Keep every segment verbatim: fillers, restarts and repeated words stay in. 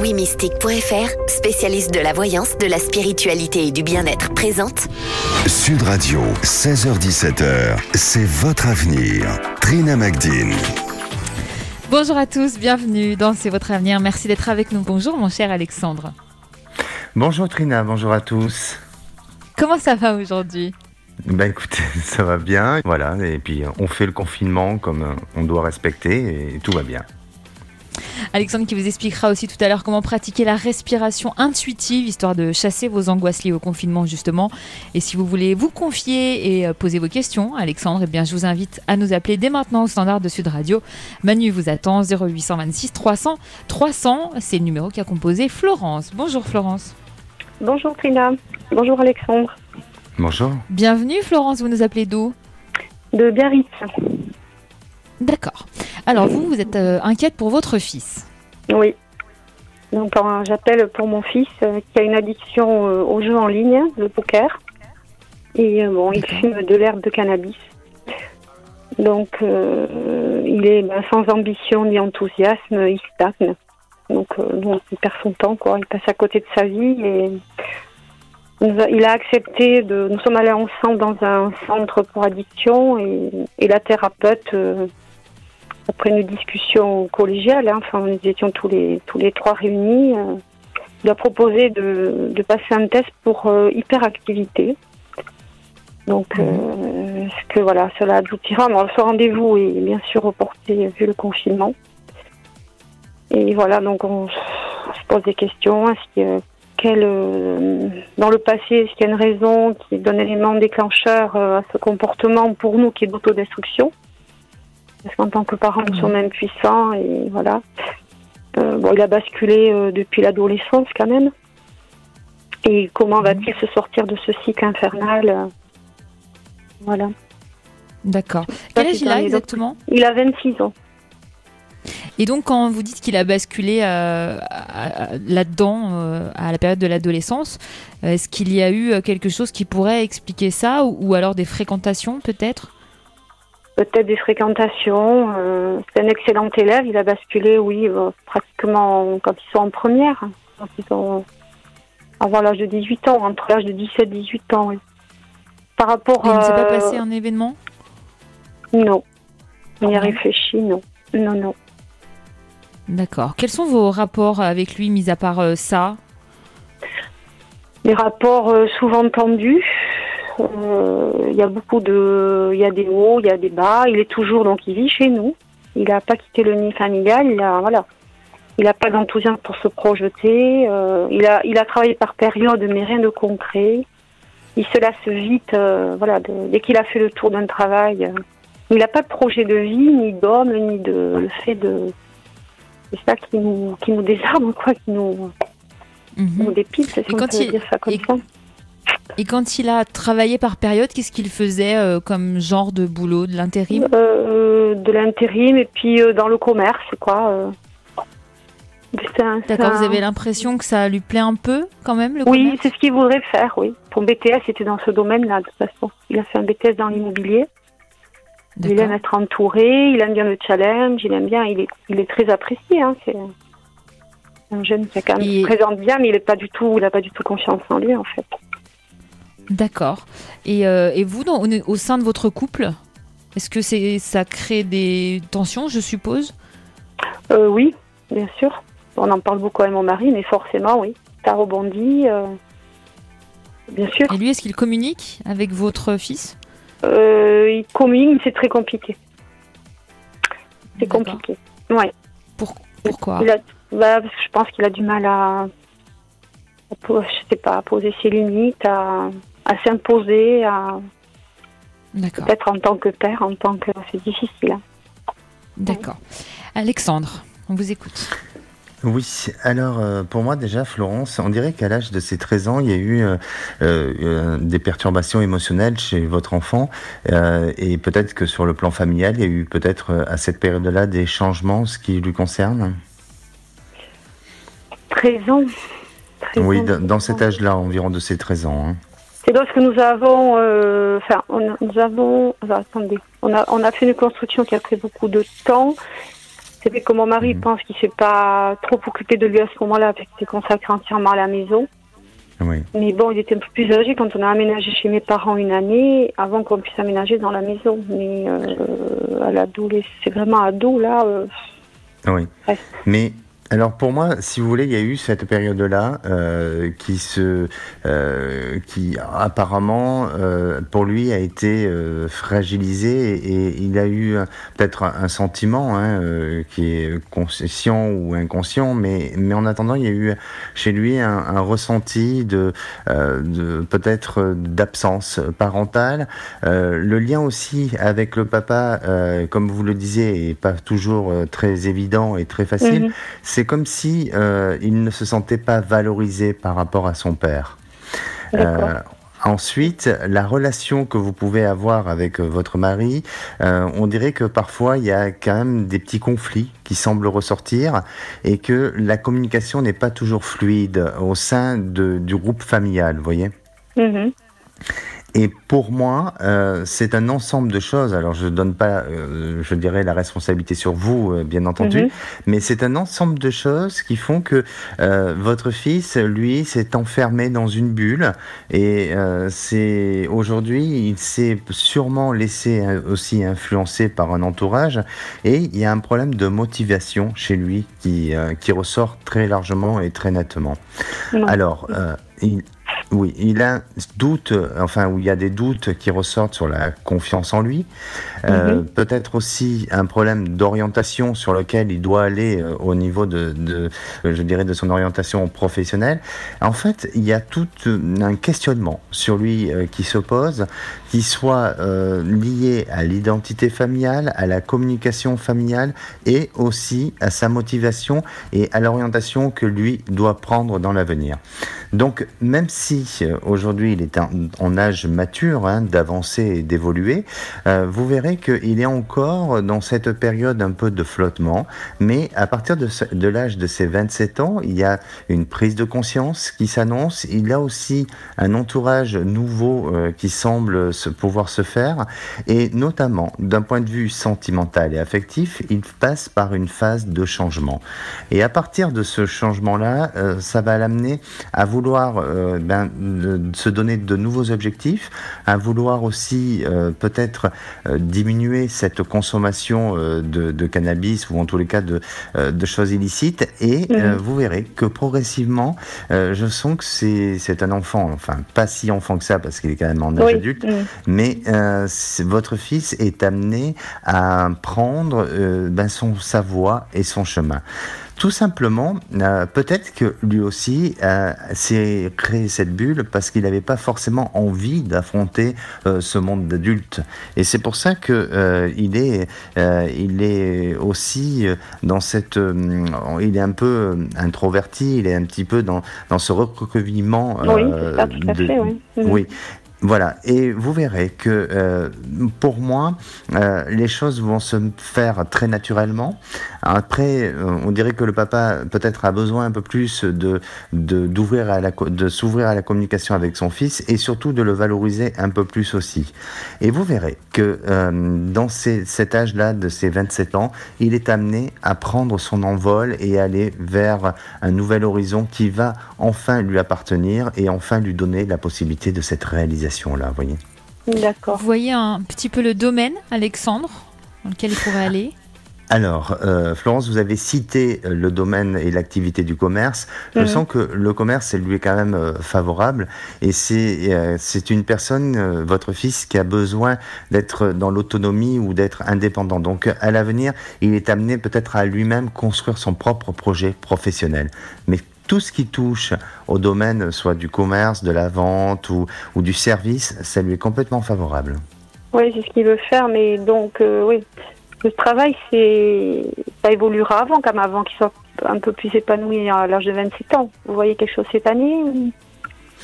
wimystique point f r, spécialiste de la voyance, de la spiritualité et du bien-être, présente Sud Radio, seize heures dix-sept heures, c'est votre avenir. Trina Magdine. Bonjour à tous, bienvenue dans C'est votre avenir. Merci d'être avec nous. Bonjour mon cher Alexandre. Bonjour Trina, bonjour à tous. Comment ça va aujourd'hui ? Bah écoutez, ça va bien, voilà, et puis on fait le confinement comme on doit respecter et tout va bien. Alexandre qui vous expliquera aussi tout à l'heure comment pratiquer la respiration intuitive, histoire de chasser vos angoisses liées au confinement justement. Et si vous voulez vous confier et poser vos questions, Alexandre, eh bien, je vous invite à nous appeler dès maintenant au standard de Sud Radio. Manu vous attend, zéro huit cent vingt-six trois cents trois cents, c'est le numéro qu'a composé Florence. Bonjour Florence. Bonjour Trina, bonjour Alexandre. Bonjour. Bienvenue Florence, vous nous appelez d'où ? De Biarritz. D'accord. Alors vous, vous êtes euh, inquiète pour votre fils ? Oui. Donc euh, j'appelle pour mon fils euh, qui a une addiction euh, aux jeux en ligne, le poker. Et euh, bon, il D'accord. fume de l'herbe de cannabis. Donc euh, il est ben, sans ambition ni enthousiasme, il stagne. Donc, euh, donc il perd son temps, quoi. Il passe à côté de sa vie et nous a, il a accepté de. Nous sommes allés ensemble dans un centre pour addiction et, et la thérapeute. Euh, Après une discussion collégiale, hein, enfin, nous étions tous les tous les trois réunis, euh, il a proposé de, de passer un test pour euh, hyperactivité. Donc, euh, est-ce que voilà, cela aboutira. Bon, ce rendez-vous est bien sûr reporté vu le confinement. Et voilà, donc on, on se pose des questions. Est-ce qu'il y a, quel, euh, dans le passé, est-ce qu'il y a une raison qui donne élément déclencheur euh, à ce comportement pour nous qui est d'autodestruction ? Parce qu'en tant que parents, nous sommes impuissants et voilà. Euh, bon, il a basculé euh, depuis l'adolescence quand même. Et comment va-t-il se sortir de ce cycle infernal euh, Voilà. D'accord. Quel âge il a exactement ? Il a vingt-six ans. Et donc, quand vous dites qu'il a basculé euh, à- à- là-dedans, euh, à la période de l'adolescence, euh, est-ce qu'il y a eu euh, quelque chose qui pourrait expliquer ça ou, ou alors des fréquentations peut-être ? Peut-être des fréquentations. Euh, c'est un excellent élève. Il a basculé, oui, euh, pratiquement quand ils sont en première. Quand ils sont avant l'âge de dix-huit ans, entre l'âge de dix-sept et dix-huit ans. Oui. Par rapport Il ne s'est pas euh, passé un événement ? Non. On y a Non. réfléchi, non. Non, non. D'accord. Quels sont vos rapports avec lui, mis à part euh, ça ? Des rapports euh, souvent tendus. Euh, Il y a beaucoup de, il y a des hauts, il y a des bas. Il est toujours, donc il vit chez nous. Il n'a pas quitté le nid familial. Il a, voilà, il n'a pas d'enthousiasme pour se projeter. Euh, il a, il a travaillé par période, mais rien de concret. Il se lasse vite, euh, voilà, de, dès qu'il a fait le tour d'un travail. Euh, il n'a pas de projet de vie, ni d'homme, ni de le fait de. C'est ça qui nous, qui nous désarme, quoi, qui nous, Mhm. nous dépite, si Et on quand peut il- dire ça comme et- ça. Et quand il a travaillé par période, qu'est-ce qu'il faisait euh, comme genre de boulot, de l'intérim ? Euh, de l'intérim et puis euh, dans le commerce, quoi. Euh. C'est un- c'est D'accord, un- vous avez l'impression que ça lui plaît un peu quand même, le Oui, commerce ? c'est ce qu'il voudrait faire, oui. Son B T S était dans ce domaine-là, de toute façon. Il a fait un B T S dans l'immobilier. Il D'accord. aime être entouré, il aime bien le challenge, il aime bien, il est, il est très apprécié. Hein, c'est un jeune qui, a quand même, Et- qui présente bien, mais il est pas du tout, il a pas du tout confiance en lui, en fait. D'accord. Et, euh, et vous, dans- au, au sein de votre couple, est-ce que c'est, ça crée des tensions, je suppose ? Euh, oui, bien sûr. On en parle beaucoup avec mon mari, mais forcément, oui. Ça rebondit, euh, bien sûr. Et lui, est-ce qu'il communique avec votre fils ? Euh, il communique, mais c'est très compliqué. C'est D'accord. compliqué. Ouais. Pour- pourquoi ? Il a, bah, parce que je pense qu'il a du mal à, à po- je sais pas, à poser ses limites, à, à s'imposer, à D'accord. peut-être en tant que père, en tant que c'est difficile. Hein. D'accord. Alexandre, on vous écoute. Oui, alors euh, pour moi déjà Florence, on dirait qu'à l'âge de ses treize ans, il y a eu euh, euh, des perturbations émotionnelles chez votre enfant euh, et peut-être que sur le plan familial, il y a eu peut-être euh, à cette période-là des changements, ce qui lui concerne. treize ans. treize Oui, ans, d- dans treize cet ans. âge-là, environ de ses treize ans. Hein. C'est lorsque nous avons, euh, enfin, on, nous avons, alors, attendez, on a, on a fait une construction qui a pris beaucoup de temps. C'est vrai que mon mari Mhm. pense qu'il ne s'est pas trop occupé de lui à ce moment-là, parce qu'il s'est consacré entièrement à la maison. Oui. Mais bon, il était un peu plus âgé quand on a aménagé chez mes parents une année, avant qu'on puisse aménager dans la maison. Mais euh, à l'adolescence, c'est vraiment ado, là. Euh, Oui. ouais. Mais alors pour moi, si vous voulez, il y a eu cette période-là euh, qui se, euh, qui apparemment euh, pour lui a été euh, fragilisée et, et il a eu euh, peut-être un, un sentiment hein, euh, qui est conscient ou inconscient, mais mais en attendant, il y a eu chez lui un, un ressenti de, euh, de peut-être d'absence parentale. Euh, le lien aussi avec le papa, euh, comme vous le disiez, est pas toujours euh, très évident et très facile. Mhm. C'est comme si euh, il ne se sentait pas valorisé par rapport à son père. D'accord. Euh, Ensuite, la relation que vous pouvez avoir avec euh, votre mari, euh, on dirait que parfois il y a quand même des petits conflits qui semblent ressortir et que la communication n'est pas toujours fluide au sein de, du groupe familial, vous voyez. Mhm. Et pour moi, euh, c'est un ensemble de choses. Alors, je donne pas, euh, je dirais, la responsabilité sur vous, euh, bien entendu, Mhm. mais c'est un ensemble de choses qui font que euh, votre fils, lui, s'est enfermé dans une bulle. Et euh, c'est aujourd'hui, il s'est sûrement laissé euh, aussi influencer par un entourage. Et il y a un problème de motivation chez lui qui euh, qui ressort très largement et très nettement. Non. Alors, euh, il, oui, il a un doute, enfin, où il y a des doutes qui ressortent sur la confiance en lui. Euh, Mhm. peut-être aussi un problème d'orientation sur lequel il doit aller euh, au niveau de, de, euh, je dirais, de son orientation professionnelle. En fait, il y a tout euh, un questionnement sur lui euh, qui se pose, qui soit euh, lié à l'identité familiale, à la communication familiale et aussi à sa motivation et à l'orientation que lui doit prendre dans l'avenir. Donc, même si euh, aujourd'hui il est en, en âge mature hein, d'avancer et d'évoluer, euh, vous verrez qu'il est encore dans cette période un peu de flottement, mais à partir de, ce, de l'âge de ses vingt-sept ans, il y a une prise de conscience qui s'annonce, il a aussi un entourage nouveau euh, qui semble se, pouvoir se faire, et notamment d'un point de vue sentimental et affectif, il passe par une phase de changement. Et à partir de ce changement-là, euh, ça va l'amener à vouloir euh, ben, de, de se donner de nouveaux objectifs, à vouloir aussi euh, peut-être euh, diminuer cette consommation euh, de, de cannabis ou en tous les cas de, euh, de choses illicites et Mhm. euh, vous verrez que progressivement euh, je sens que c'est, c'est un enfant, enfin pas si enfant que ça parce qu'il est quand même en âge Oui. adulte, Mhm. mais euh, c'est- votre fils est amené à prendre euh, ben, son, sa voie et son chemin. Tout simplement, euh, peut-être que lui aussi euh, s'est créé cette bulle parce qu'il n'avait pas forcément envie d'affronter euh, ce monde d'adulte. Et c'est pour ça que euh, il est, euh, il est aussi euh, dans cette, euh, il est un peu euh, introverti, il est un petit peu dans dans ce recroquevillement. Oui, euh, c'est ça, tout à de- fait, oui. Mhm. Oui. Voilà, et vous verrez que euh, pour moi, euh, les choses vont se faire très naturellement. Après, euh, on dirait que le papa peut-être a besoin un peu plus de, de, d'ouvrir à la, co- de s'ouvrir à la communication avec son fils et surtout de le valoriser un peu plus aussi. Et vous verrez que euh, dans ces, cet âge-là, de ses vingt-sept ans, il est amené à prendre son envol et aller vers un nouvel horizon qui va enfin lui appartenir et enfin lui donner la possibilité de cette réalisation. Là, vous voyez. D'accord. Vous voyez un petit peu le domaine, Alexandre, dans lequel il pourrait aller? Alors, euh, Florence, vous avez cité euh, le domaine et l'activité du commerce. Je Mhm. sens que le commerce, lui est quand même euh, favorable. Et c'est euh, c'est une personne, euh, votre fils, qui a besoin d'être dans l'autonomie ou d'être indépendant. Donc, à l'avenir, il est amené peut-être à lui-même construire son propre projet professionnel. Mais tout ce qui touche au domaine, soit du commerce, de la vente ou, ou du service, ça lui est complètement favorable. Oui, c'est ce qu'il veut faire, mais donc, euh, oui. Le travail, c'est, ça évoluera avant, comme avant qu'il soit un peu plus épanoui à l'âge de vingt-sept ans. Vous voyez quelque chose cette année ou...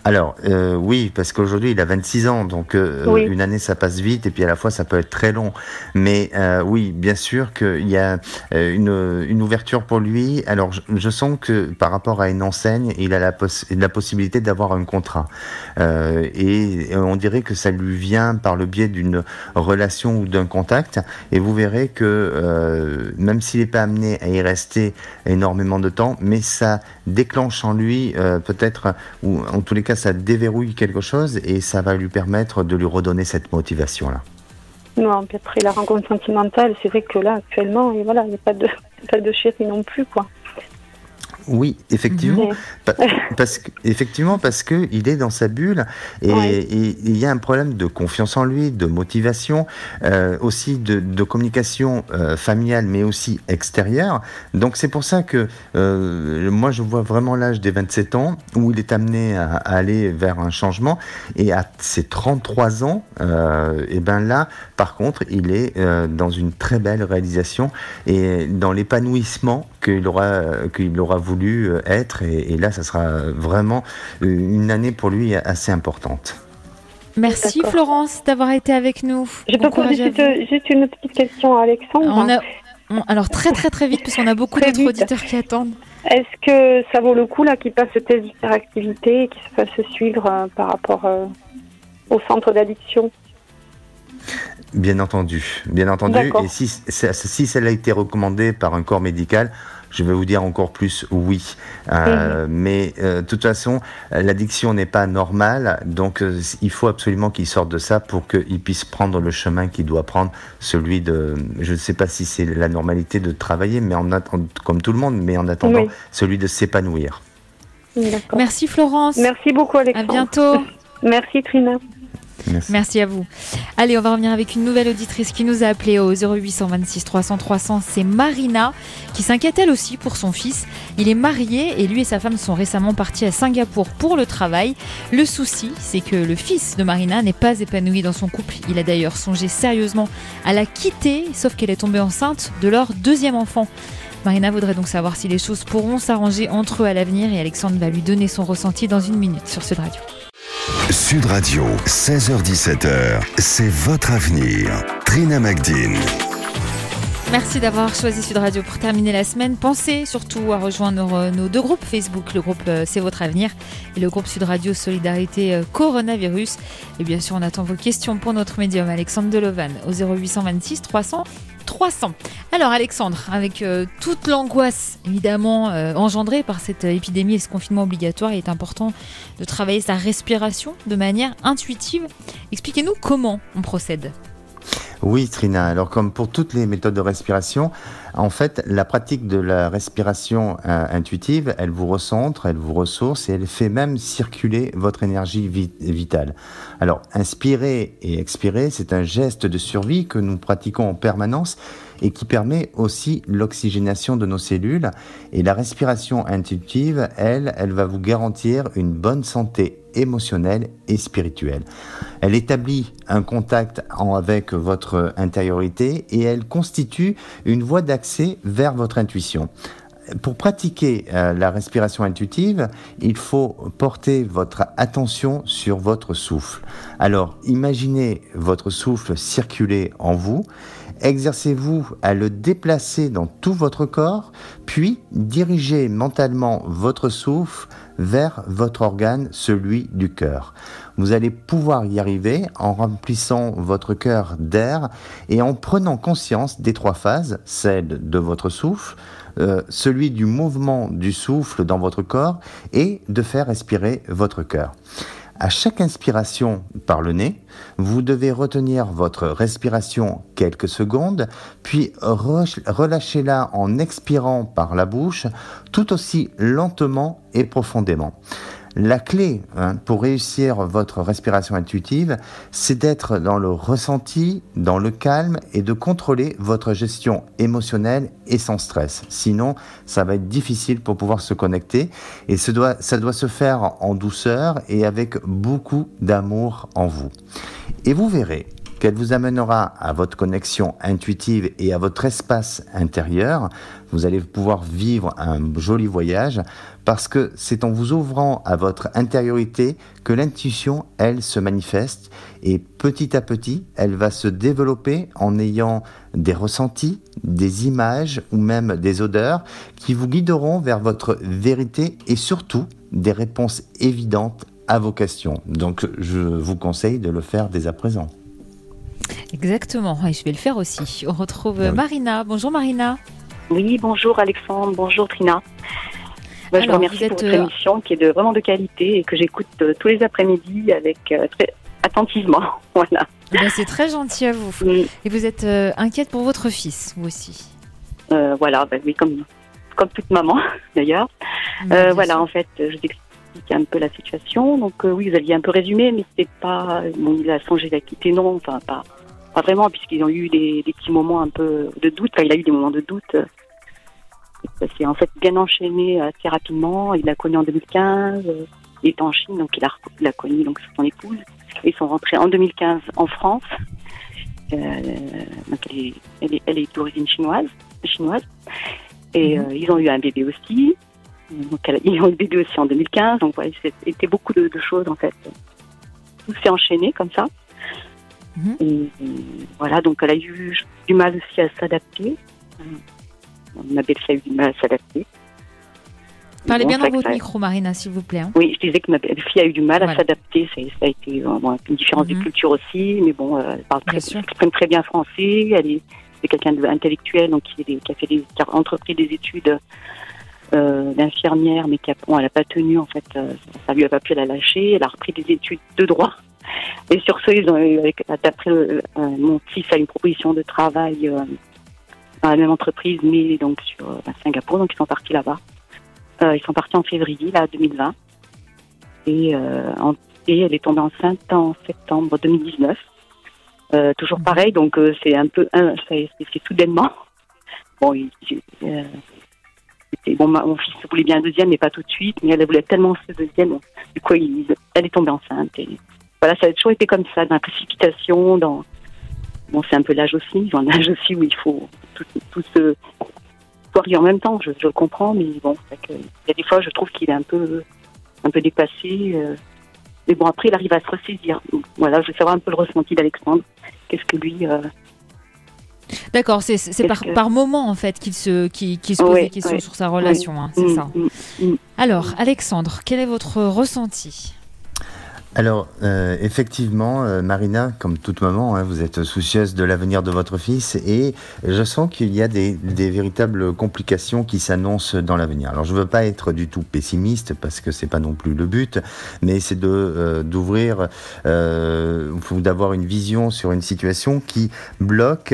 Alors, euh, oui, parce qu'aujourd'hui, il a vingt-six ans, donc euh, Oui. une année, ça passe vite, et puis à la fois, ça peut être très long. Mais euh, oui, bien sûr qu'il y a euh, une, une ouverture pour lui. Alors, je, je sens que par rapport à une enseigne, il a la, poss- la possibilité d'avoir un contrat. Euh, et, et on dirait que ça lui vient par le biais d'une relation ou d'un contact. Et vous verrez que euh, même s'il n'est pas amené à y rester énormément de temps, mais ça déclenche en lui euh, peut-être, ou en tous les cas, ça déverrouille quelque chose et ça va lui permettre de lui redonner cette motivation-là. Non, puis après la rencontre sentimentale, c'est vrai que là, actuellement, et voilà, il n'y a pas de, pas de chérie non plus, quoi. Oui, effectivement, Mais- pa- parce que, effectivement, parce que il est dans sa bulle et Ouais. et il y a un problème de confiance en lui, de motivation, euh, aussi de, de communication euh, familiale, mais aussi extérieure. Donc c'est pour ça que euh, moi je vois vraiment l'âge des vingt-sept ans où il est amené à, à aller vers un changement et à ses trente-trois ans, euh, et ben là, par contre, il est euh, dans une très belle réalisation et dans l'épanouissement qu'il aura qu'il aura voulu être et, et là ça sera vraiment une année pour lui assez importante. Merci D'accord. Florence d'avoir été avec nous. Je Bon peux poser courage à juste, vous. juste une petite question à Alexandre. On a- on- alors très très très vite puisqu'on a beaucoup Très d'autres vite. auditeurs qui attendent. Est-ce que ça vaut le coup là qu'il passe ce test d'hyperactivité et qu'il se fasse suivre euh, par rapport euh, au centre d'addiction? Bien entendu, bien entendu. D'accord. Et si, si si ça a été recommandé par un corps médical, je vais vous dire encore plus oui. Euh, Mais euh, de toute façon, l'addiction n'est pas normale, donc euh, il faut absolument qu'il sorte de ça pour qu'il puisse prendre le chemin qu'il doit prendre, celui de, je ne sais pas si c'est la normalité de travailler, mais en attendant, comme tout le monde, mais en attendant, Oui. celui de s'épanouir. D'accord. Merci Florence. Merci beaucoup À Alexandre. bientôt. Merci Trina. Merci. Merci à vous. Allez, on va revenir avec une nouvelle auditrice qui nous a appelé au zéro huit cent vingt-six trois cents trois cents. C'est Marina qui s'inquiète elle aussi pour son fils. Il est marié et lui et sa femme sont récemment partis à Singapour pour le travail. Le souci, c'est que le fils de Marina n'est pas épanoui dans son couple. Il a d'ailleurs songé sérieusement à la quitter, sauf qu'elle est tombée enceinte de leur deuxième enfant. Marina voudrait donc savoir si les choses pourront s'arranger entre eux à l'avenir et Alexandre va lui donner son ressenti dans une minute sur Sud Radio. Sud Radio, seize heures dix-sept heures, c'est votre avenir. Trina Magdine. Merci d'avoir choisi Sud Radio pour terminer la semaine. Pensez surtout à rejoindre nos deux groupes Facebook, le groupe euh, C'est votre avenir et le groupe Sud Radio Solidarité euh, Coronavirus. Et bien sûr, on attend vos questions pour notre médium Alexandre Delovan au zéro huit cent vingt-six trois cents trois cents. Alors Alexandre, avec euh, toute l'angoisse évidemment euh, engendrée par cette euh, épidémie et ce confinement obligatoire, il est important de travailler sa respiration de manière intuitive. Expliquez-nous comment on procède. Oui, Trina. Alors, comme pour toutes les méthodes de respiration, en fait, la pratique de la respiration euh, intuitive, elle vous recentre, elle vous ressource et elle fait même circuler votre énergie vi- vitale. Alors, inspirer et expirer, c'est un geste de survie que nous pratiquons en permanence et qui permet aussi l'oxygénation de nos cellules. Et la respiration intuitive, elle, elle va vous garantir une bonne santé émotionnelle et spirituelle. Elle établit un contact en, avec votre intériorité et elle constitue une voie d'accès vers votre intuition. Pour pratiquer euh, la respiration intuitive, il faut porter votre attention sur votre souffle. Alors, imaginez votre souffle circuler en vous. Exercez-vous à le déplacer dans tout votre corps, puis dirigez mentalement votre souffle vers votre organe, celui du cœur. Vous allez pouvoir y arriver en remplissant votre cœur d'air et en prenant conscience des trois phases, celle de votre souffle, euh, celui du mouvement du souffle dans votre corps et de faire respirer votre cœur. À chaque inspiration par le nez, vous devez retenir votre respiration quelques secondes, puis relâchez-la en expirant par la bouche, tout aussi lentement et profondément. La clé hein, pour réussir votre respiration intuitive, c'est d'être dans le ressenti, dans le calme et de contrôler votre gestion émotionnelle et sans stress. Sinon, ça va être difficile pour pouvoir se connecter et ça doit, ça doit se faire en douceur et avec beaucoup d'amour en vous. Et vous verrez qu'elle vous amènera à votre connexion intuitive et à votre espace intérieur. Vous allez pouvoir vivre un joli voyage parce que c'est en vous ouvrant à votre intériorité que l'intuition, elle, se manifeste et petit à petit, elle va se développer en ayant des ressentis, des images ou même des odeurs qui vous guideront vers votre vérité et surtout des réponses évidentes à vos questions. Donc, je vous conseille de le faire dès à présent. Exactement, et je vais le faire aussi. On retrouve Ah oui. Marina. Bonjour Marina. Oui, bonjour Alexandre, bonjour Trina. Bah, je vous Alors, remercie vous pour êtes, votre euh, émission qui est de, vraiment de qualité et que j'écoute euh, tous les après-midi avec euh, très attentivement. Voilà. Eh ben, c'est très gentil à vous. Mm, Et vous êtes euh, inquiète pour votre fils, vous aussi. euh, voilà, bah, oui, comme, comme toute maman d'ailleurs. Mais Euh, bien voilà, sûr. en fait, je vous explique un peu la situation. Donc euh, oui, vous aviez un peu résumé, mais c'est pas. Bon, il a songé à quitter, non, enfin pas, pas vraiment, puisqu'ils ont eu des, des petits moments un peu de doute. Enfin, il a eu des moments de doute. Ça s'est en fait bien enchaîné assez rapidement. Il l'a connu en deux mille quinze. euh, Il est en Chine, donc il a, il a connu donc son épouse. Ils sont rentrés en deux mille quinze en France. Euh, donc elle est, elle est, elle est d'origine chinoise, chinoise. Et Mhm. euh, ils ont eu un bébé aussi. Donc elle, ils ont eu le bébé aussi en deux mille quinze. Donc voilà, c'était beaucoup de, de choses en fait. Tout s'est enchaîné comme ça. Mhm. Et, et voilà, donc elle a eu du mal aussi à s'adapter. Ma belle-fille a eu du mal à s'adapter. Parlez Bon, bien c'est dans vrai que votre ça- micro, Marina, s'il vous plaît. hein. Oui, je disais que ma belle-fille a eu du mal à Voilà. s'adapter. Ça, ça a été euh, bon, une différence Mhm. de culture aussi, mais bon, euh, elle parle très, Bien sûr. elle exprime très bien français. Elle est, c'est quelqu'un d'intellectuel, donc qui, est des- qui a fait des, qui a entrepris des études euh, d'infirmière, mais qui a, bon, elle n'a pas tenu en fait. Euh, ça lui a pas pu la lâcher. Elle a repris des études de droit. Et sur ce, ils ont eu, avec- d'après euh, mon fils a eu une proposition de travail euh, dans la même entreprise, mais donc sur euh, Singapour, donc ils sont partis là-bas. Euh, ils sont partis en février, là, deux mille vingt. Et, euh, en- et elle est tombée enceinte en septembre deux mille dix-neuf. Euh, toujours Mhm. pareil, donc euh, c'est un peu, un, c'est, c'est, c'est soudainement. Bon, il, euh, c'était- bon, ma- mon fils voulait bien un deuxième, mais pas tout de suite. Mais elle voulait tellement ce deuxième, bon, du coup, il, elle est tombée enceinte. Et voilà, ça a toujours été comme ça, dans la précipitation, dans. Bon, c'est un peu l'âge aussi, ils ont un âge aussi où il faut tout, tout se. tout arriver en même temps, je, je le comprends, mais bon, c'est que, il y a des fois, je trouve qu'il est un peu, un peu dépassé. Euh, mais bon, après, il arrive à se ressaisir. Donc, voilà, je veux savoir un peu le ressenti d'Alexandre. Qu'est-ce que lui. Euh, D'accord, c'est, c'est Qu'est-ce par, que- par moment en fait qu'il se, qu'il, qu'il se pose Ouais, des questions ouais. sur sa relation, hein, c'est mm, ça. mm, mm. Alors, Alexandre, quel est votre ressenti ? Alors, euh, effectivement, euh, Marina, comme toute maman, hein, vous êtes soucieuse de l'avenir de votre fils et je sens qu'il y a des, des véritables complications qui s'annoncent dans l'avenir. Alors, je ne veux pas être du tout pessimiste parce que c'est pas non plus le but, mais c'est de euh, d'ouvrir euh, ou d'avoir une vision sur une situation qui bloque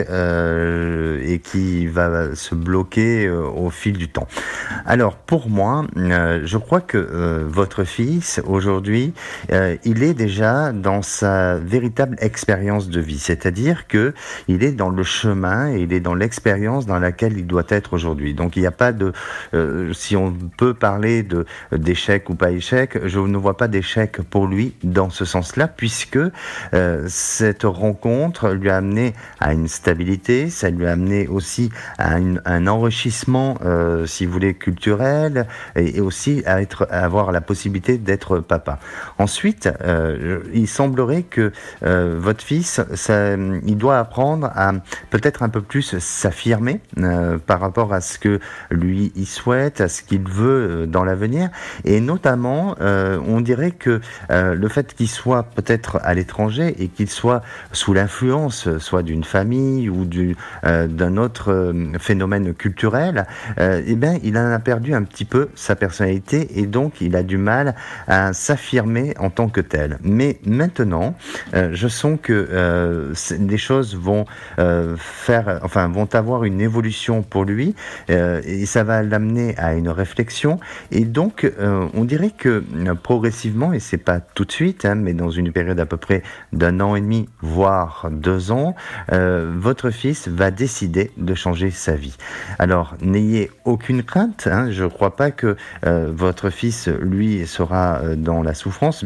euh, et qui va se bloquer euh, au fil du temps. Alors, pour moi, euh, je crois que euh, votre fils aujourd'hui, euh, il est déjà dans sa véritable expérience de vie, c'est-à-dire que il est dans le chemin et il est dans l'expérience dans laquelle il doit être aujourd'hui. Donc il n'y a pas de, euh, si on peut parler de d'échec ou pas échec, je ne vois pas d'échec pour lui dans ce sens-là, puisque euh, cette rencontre lui a amené à une stabilité, ça lui a amené aussi à une, un enrichissement, euh, si vous voulez, culturel, et, et aussi à être, à avoir la possibilité d'être papa. Ensuite, Euh, il semblerait que euh, votre fils, ça, il doit apprendre à peut-être un peu plus s'affirmer euh, par rapport à ce que lui il souhaite, à ce qu'il veut euh, dans l'avenir, et notamment, euh, on dirait que euh, le fait qu'il soit peut-être à l'étranger et qu'il soit sous l'influence, soit d'une famille ou du, euh, d'un autre euh, phénomène culturel, euh, eh bien, il en a perdu un petit peu sa personnalité et donc il a du mal à s'affirmer en tant que tel. Mais maintenant, euh, je sens que euh, les choses vont euh, faire, enfin, vont avoir une évolution pour lui euh, et ça va l'amener à une réflexion. Et donc, euh, on dirait que euh, progressivement, et c'est pas tout de suite, hein, mais dans une période à peu près d'un an et demi, voire deux ans, euh, votre fils va décider de changer sa vie. Alors, n'ayez aucune crainte. Hein, je ne crois pas que euh, votre fils, lui, sera euh, dans la souffrance. Bien entendu,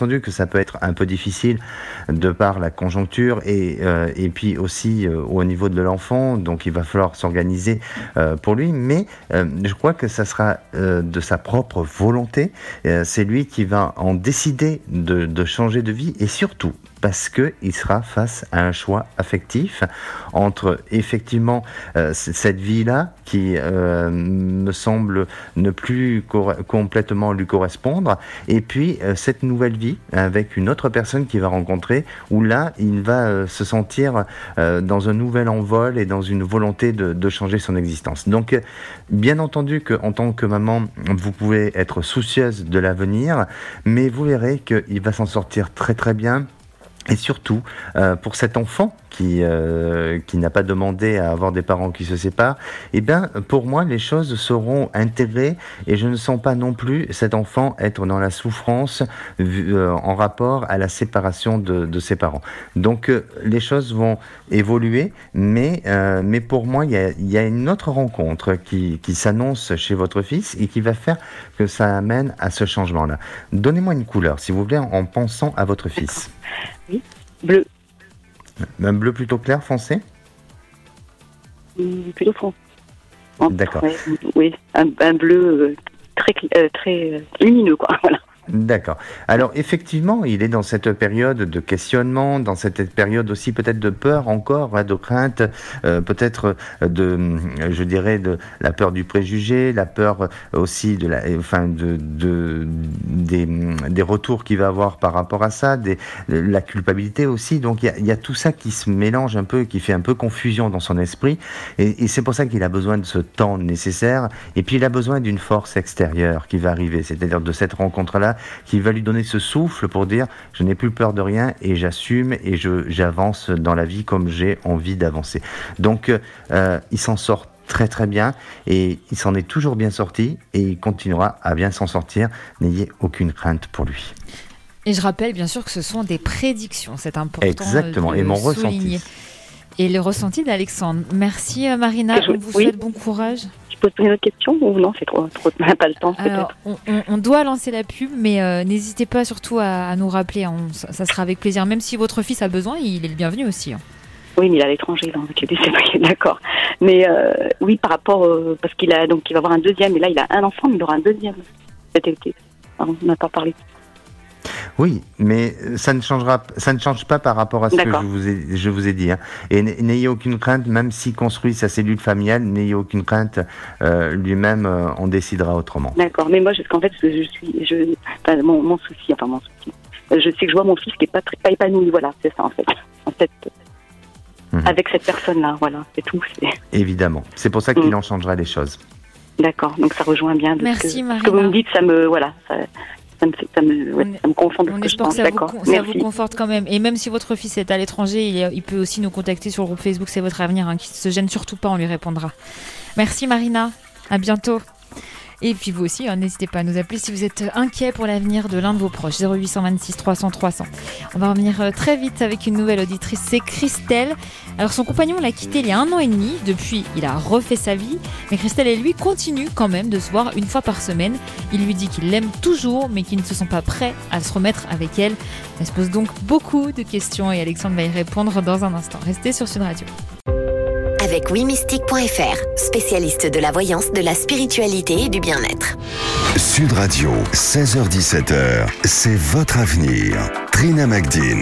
entendu que ça peut être un peu difficile de par la conjoncture et, euh, et puis aussi euh, au niveau de l'enfant, donc il va falloir s'organiser euh, pour lui, mais euh, je crois que ça sera euh, de sa propre volonté, euh, c'est lui qui va en décider de, de changer de vie, et surtout parce qu'il sera face à un choix affectif entre effectivement euh, cette vie-là qui euh, me semble ne plus cor- complètement lui correspondre, et puis euh, cette nouvelle vie avec une autre personne qu'il va rencontrer, où là il va euh, se sentir euh, dans un nouvel envol et dans une volonté de, de changer son existence. Donc euh, bien entendu qu'en tant que maman vous pouvez être soucieuse de l'avenir, mais vous verrez qu'il va s'en sortir très très bien. Et surtout, euh, pour cet enfant qui, euh, qui n'a pas demandé à avoir des parents qui se séparent, eh bien, pour moi, les choses seront intégrées et je ne sens pas non plus cet enfant être dans la souffrance euh, en rapport à la séparation de, de ses parents. Donc, euh, les choses vont évoluer, mais, euh, mais pour moi, il y a, il y a une autre rencontre qui, qui s'annonce chez votre fils et qui va faire que ça amène à ce changement-là. Donnez-moi une couleur, s'il vous plaît, en pensant à votre fils. Oui, bleu. Un bleu plutôt clair, foncé ? Mmh, plutôt foncé. D'accord. Ouais, oui, un, un bleu euh, très, euh, très euh, lumineux, quoi. Voilà. D'accord. Alors effectivement, il est dans cette période de questionnement, dans cette période aussi peut-être de peur encore, hein, de crainte, euh, peut-être de, je dirais, de la peur du préjugé, la peur aussi de la, enfin de, de des, des retours qu'il va avoir par rapport à ça, des, la culpabilité aussi. Donc il y a, il y a tout ça qui se mélange un peu, qui fait un peu confusion dans son esprit, et, et c'est pour ça qu'il a besoin de ce temps nécessaire. Et puis il a besoin d'une force extérieure qui va arriver, c'est-à-dire de cette rencontre-là, qui va lui donner ce souffle pour dire je n'ai plus peur de rien et j'assume et je, j'avance dans la vie comme j'ai envie d'avancer. Donc euh, il s'en sort très très bien et il s'en est toujours bien sorti et il continuera à bien s'en sortir. N'ayez aucune crainte pour lui. Et je rappelle bien sûr que ce sont des prédictions, c'est important. Exactement, de et mon souligner. ressenti. Et le ressenti d'Alexandre. Merci Marina, Je, on vous oui. souhaite bon courage. Je peux poser une autre question ou non, c'est trop, trop pas le temps Alors, peut-être. On, on, on doit lancer la pub, mais euh, n'hésitez pas surtout à, à nous rappeler, on, ça, ça sera avec plaisir. Même si votre fils a besoin, il est le bienvenu aussi. Hein. Oui, mais il est à l'étranger, là, avec les décès, d'accord. Mais euh, oui, par rapport, euh, parce qu'il a donc il va avoir un deuxième, et là il a un enfant, mais il aura un deuxième cet été. Alors, on n'a pas parlé. Oui, mais ça ne changera, ça ne change pas par rapport à ce D'accord. que je vous ai, je vous ai dit. Hein. Et n'ayez aucune crainte, même s'il construit sa cellule familiale, n'ayez aucune crainte. Euh, lui-même, euh, on décidera autrement. D'accord. Mais moi, parce qu'en fait, je suis, je, enfin, mon, mon souci, enfin mon souci, je sais que je vois mon fils qui est pas très, pas épanoui. Voilà, c'est ça en fait. En fait, mmh. avec cette personne-là, voilà, c'est tout. C'est... Évidemment. C'est pour ça qu'il mmh. en changera les choses. D'accord. Donc ça rejoint bien. De Merci ce que, Marina. Ce que vous me dites, ça me, voilà. Ça, Ça me, ça me, ouais, ça me confond de on ce que espère je que ça, D'accord. vous, ça vous conforte quand même. Et même si votre fils est à l'étranger, il, est, il peut aussi nous contacter sur le groupe Facebook C'est votre avenir, hein, qui ne se gêne surtout pas, on lui répondra. Merci Marina, à bientôt. Et puis vous aussi, hein, n'hésitez pas à nous appeler si vous êtes inquiet pour l'avenir de l'un de vos proches. zéro huit cent vingt-six trois cents trois cents. On va revenir très vite avec une nouvelle auditrice, c'est Christelle. Alors son compagnon l'a quitté il y a un an et demi. Depuis, il a refait sa vie. Mais Christelle et lui continuent quand même de se voir une fois par semaine. Il lui dit qu'il l'aime toujours, mais qu'ils ne se sont pas prêts à se remettre avec elle. Elle se pose donc beaucoup de questions et Alexandre va y répondre dans un instant. Restez sur Sud Radio. Avec oui mystique point f r, spécialiste de la voyance, de la spiritualité et du bien-être. Sud Radio, seize heures dix-sept heures, c'est votre avenir. Trina Magdine.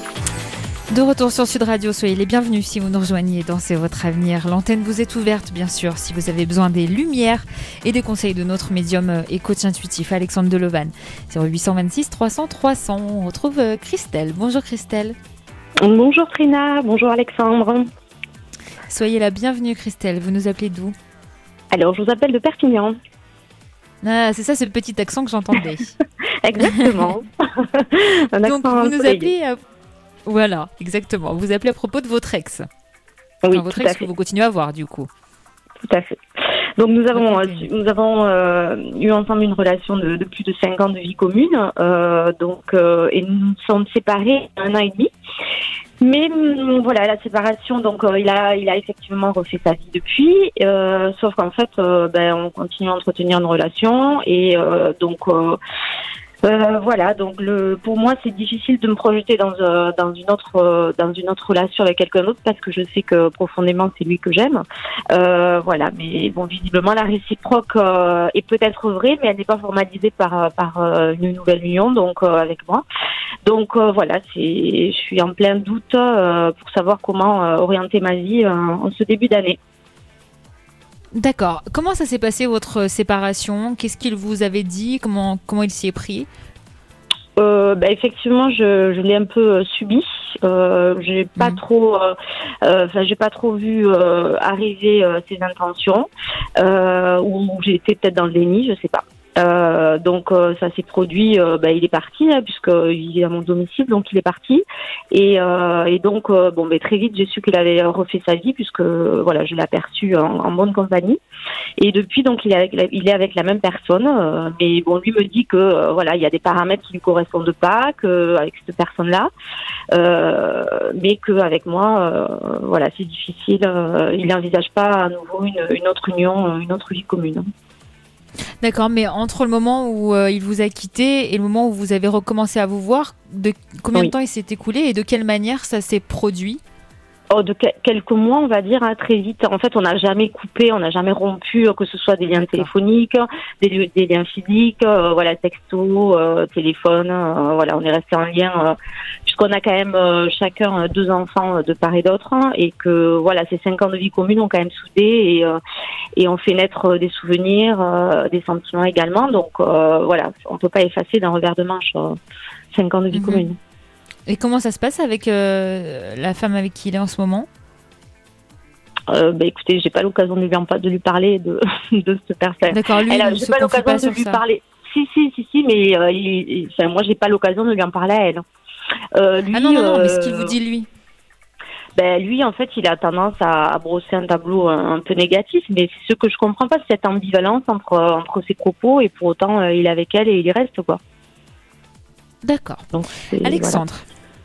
De retour sur Sud Radio, soyez les bienvenus si vous nous rejoignez dans C'est votre avenir. L'antenne vous est ouverte, bien sûr, si vous avez besoin des lumières et des conseils de notre médium et coach intuitif Alexandre Delevan. zéro huit cent vingt-six trois cents trois cents. On retrouve Christelle. Bonjour Christelle. Bonjour Trina, bonjour Alexandre. Soyez la bienvenue Christelle, vous nous appelez d'où ? Alors, je vous appelle de Perpignan. Ah, c'est ça ce petit accent que j'entendais. Exactement. Un Donc accent vous nous soleil. appelez... À... Voilà, exactement. Vous appelez à propos de votre ex. Oui, enfin, votre tout ex à que fait. vous continuez à voir du coup. Tout à fait. Donc nous avons, euh, Ok. nous avons euh, eu ensemble une relation de, de plus de cinq ans de vie commune. Euh, donc, euh, et nous nous sommes séparés un an et demi. Mais hum, voilà, la séparation, donc euh, il a, il a effectivement refait sa vie depuis. Euh, sauf qu'en fait, euh, ben, on continue à entretenir une relation et euh, donc. Euh, Euh, voilà, donc le, pour moi c'est difficile de me projeter dans, euh, dans une autre euh, dans une autre relation avec quelqu'un d'autre parce que je sais que profondément c'est lui que j'aime. Euh, voilà, mais bon, visiblement la réciproque euh, est peut-être vraie, mais elle n'est pas formalisée par par euh, une nouvelle union, donc euh, avec moi. Donc euh, voilà, c'est je suis en plein doute euh, pour savoir comment euh, orienter ma vie euh, en ce début d'année. D'accord. Comment ça s'est passé votre séparation? Qu'est-ce qu'il vous avait dit? Comment, comment il s'y est pris? Euh, bah, effectivement, je, je l'ai un peu euh, subi. Euh, j'ai pas Mmh. trop, enfin, euh, euh, j'ai pas trop vu euh, arriver euh, ses intentions. Euh, ou j'ai été peut-être dans le déni, je sais pas. Euh, donc euh, ça s'est produit, euh, bah, il est parti hein, puisque il est à mon domicile, donc il est parti et, euh, et donc euh, bon, bah, très vite j'ai su qu'il avait refait sa vie puisque voilà, je l'ai aperçu en, en bonne compagnie et depuis donc il est avec la, il est avec la même personne, euh, mais bon lui me dit que euh, voilà, il y a des paramètres qui lui correspondent pas, que avec cette personne là, euh, mais que avec moi euh, voilà c'est difficile, euh, il n'envisage pas à nouveau une, une autre union, une autre vie commune. D'accord, mais entre le moment où euh, il vous a quitté et le moment où vous avez recommencé à vous voir, de combien Oui. de temps il s'est écoulé et de quelle manière ça s'est produit? Oh, de que- quelques mois, on va dire, hein, très vite. En fait, on n'a jamais coupé, on n'a jamais rompu, euh, que ce soit des liens téléphoniques, des, li- des liens physiques, euh, voilà, texto, euh, téléphone, euh, voilà, on est resté en lien, euh, puisqu'on a quand même euh, chacun euh, deux enfants euh, de part et d'autre, hein, et que voilà, ces cinq ans de vie commune ont quand même soudé et euh, et on fait naître euh, des souvenirs, euh, des sentiments également. Donc euh, voilà, on peut pas effacer d'un revers de manche euh, cinq ans de vie Mhm. commune. Et comment ça se passe avec euh, la femme avec qui il est en ce moment? Euh, bah écoutez, j'ai pas l'occasion de lui, en- de lui parler de, de cette personne. D'accord, lui, Elle a- il ne j'ai se pas confie l'occasion pas de sur lui ça. parler. Si, si, si, si, mais euh, il, il- enfin, moi, j'ai pas l'occasion de lui en parler à elle. Euh, lui, Ah non, non, non, mais ce qu'il euh, vous dit lui. ben, lui, en fait, il a tendance à, à brosser un tableau un, un peu négatif, mais ce que je comprends pas, c'est cette ambivalence entre, entre ses propos et pour autant, euh, il est avec elle et il y reste, quoi. D'accord. Donc, c'est- Alexandre.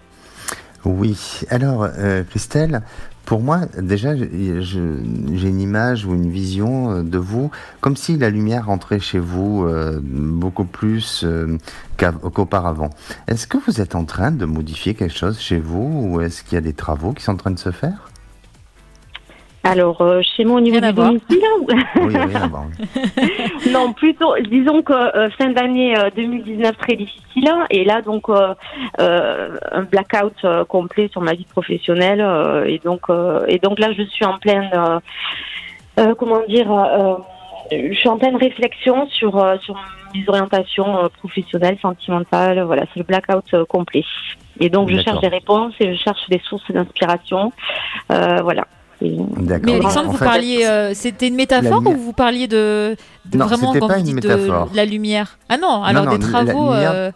Oui, alors euh, Christelle, pour moi déjà je- je- j'ai une image ou une vision euh, de vous comme si la lumière rentrait chez vous euh, beaucoup plus euh, qu'à- qu'auparavant. Est-ce que vous êtes en train de modifier quelque chose chez vous ou est-ce qu'il y a des travaux qui sont en train de se faire? Alors, euh, chez moi, au niveau Rien à du voir. domicile, Oui, rien à voir. oui. non, plutôt, disons que euh, fin d'année euh, deux mille dix-neuf très difficile, et là donc euh, euh, un blackout euh, complet sur ma vie professionnelle, euh, et donc euh, et donc là je suis en pleine, euh, euh, comment dire, euh, je suis en pleine réflexion sur euh, sur mes orientations euh, professionnelles, sentimentales, voilà, c'est le blackout euh, complet. Et donc je D'accord. cherche des réponses et je cherche des sources d'inspiration, euh, voilà. Et- D'accord. Mais Alexandre, En vous fait, parliez, euh, c'était une métaphore la lumière- ou vous parliez de, de Non, vraiment c'était quand pas vous une dites métaphore. de la lumière? Ah non, alors non, des la travaux. lumière- euh,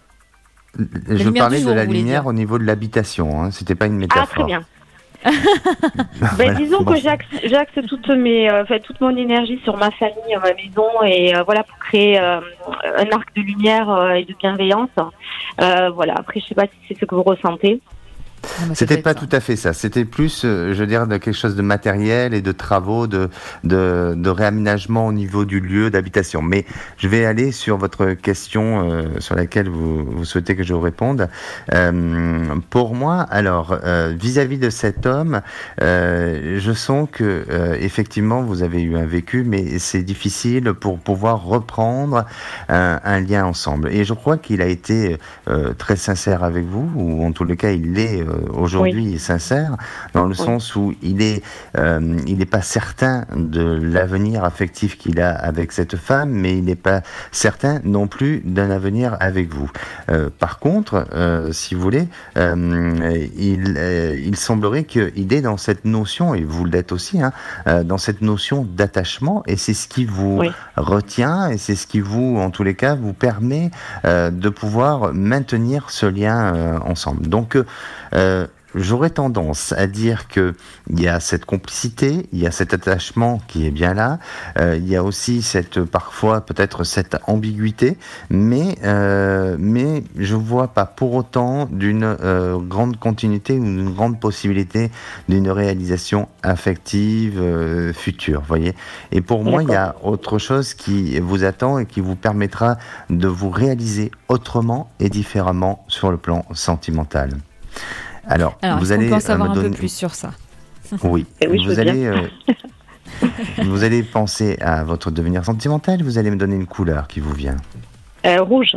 je lumière parlais du de jour, la vous voulez lumière dire. au niveau de l'habitation, hein. C'était pas une métaphore. Ah, très bien. Voilà. Ben, disons Bon. que j'axe, j'axe toute mes, euh, enfin, toute mon énergie sur ma famille, ma maison, et euh, voilà, pour créer euh, un arc de lumière euh, et de bienveillance. Euh, voilà. Après, je sais pas si c'est ce que vous ressentez. non, mais ça C'était doit pas être ça. tout à fait ça. C'était plus, euh, je veux dire, de quelque chose de matériel et de travaux, de, de, de réaménagement au niveau du lieu d'habitation. Mais je vais aller sur votre question euh, sur laquelle vous, vous souhaitez que je vous réponde. Euh, pour moi, alors, euh, vis-à-vis de cet homme, euh, je sens que euh, effectivement vous avez eu un vécu, mais c'est difficile pour pouvoir reprendre un, un lien ensemble. Et je crois qu'il a été euh, très sincère avec vous, ou en tous les cas, il l'est euh, aujourd'hui sincère, dans le Oui. sens où il est, euh, il n'est pas certain de l'avenir affectif qu'il a avec cette femme, mais il n'est pas certain non plus d'un avenir avec vous. Euh, par contre, euh, si vous voulez, euh, il, euh, il semblerait qu'il est dans cette notion, et vous l'êtes aussi, hein, euh, dans cette notion d'attachement, et c'est ce qui vous Oui. retient, et c'est ce qui vous, en tous les cas, vous permet euh, de pouvoir maintenir ce lien euh, ensemble. Donc, euh, j'aurais tendance à dire que il y a cette complicité, il y a cet attachement qui est bien là, euh, il y a aussi cette parfois peut-être cette ambiguïté, mais euh, mais je vois pas pour autant d'une euh, grande continuité ou d'une grande possibilité d'une réalisation affective euh, future, voyez. Et pour moi, il y a autre chose qui vous attend et qui vous permettra de vous réaliser autrement et différemment sur le plan sentimental. Alors, Alors vous est-ce allez qu'on peut en savoir me un donner... peu plus sur ça? Oui, oui je vous veux allez, bien. euh, vous allez penser à votre devenir sentimental. Vous allez me donner une couleur qui vous vient. Euh, rouge.